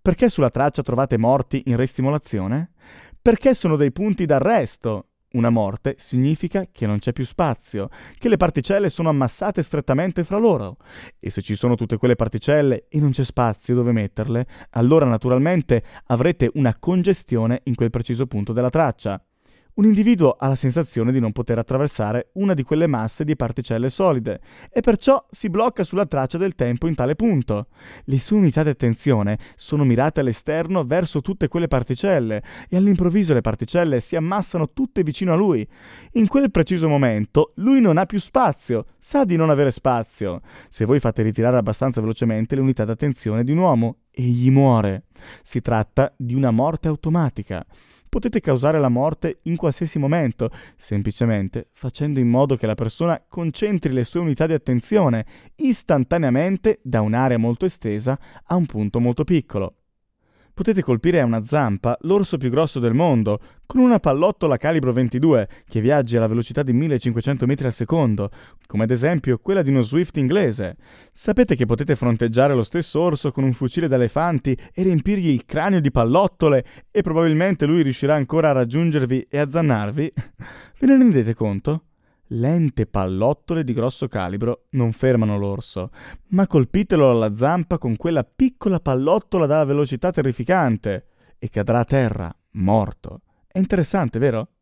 Perché sulla traccia trovate morti in restimolazione? Perché sono dei punti d'arresto. Una morte significa che non c'è più spazio, che le particelle sono ammassate strettamente fra loro. E se ci sono tutte quelle particelle e non c'è spazio dove metterle, allora naturalmente avrete una congestione in quel preciso punto della traccia. Un individuo ha la sensazione di non poter attraversare una di quelle masse di particelle solide e perciò si blocca sulla traccia del tempo in tale punto. Le sue unità di attenzione sono mirate all'esterno verso tutte quelle particelle e all'improvviso le particelle si ammassano tutte vicino a lui. In quel preciso momento lui non ha più spazio, sa di non avere spazio. Se voi fate ritirare abbastanza velocemente le unità di attenzione di un uomo, egli muore. Si tratta di una morte automatica. Potete causare la morte in qualsiasi momento, semplicemente facendo in modo che la persona concentri le sue unità di attenzione istantaneamente da un'area molto estesa a un punto molto piccolo. Potete colpire a una zampa l'orso più grosso del mondo con una pallottola calibro 22 che viaggia alla velocità di 1500 metri al secondo, come ad esempio quella di uno Swift inglese. Sapete che potete fronteggiare lo stesso orso con un fucile da elefanti e riempirgli il cranio di pallottole e probabilmente lui riuscirà ancora a raggiungervi e azzannarvi? Ve ne rendete conto? Lente pallottole di grosso calibro non fermano l'orso, ma colpitelo alla zampa con quella piccola pallottola dalla velocità terrificante e cadrà a terra, morto. È interessante, vero?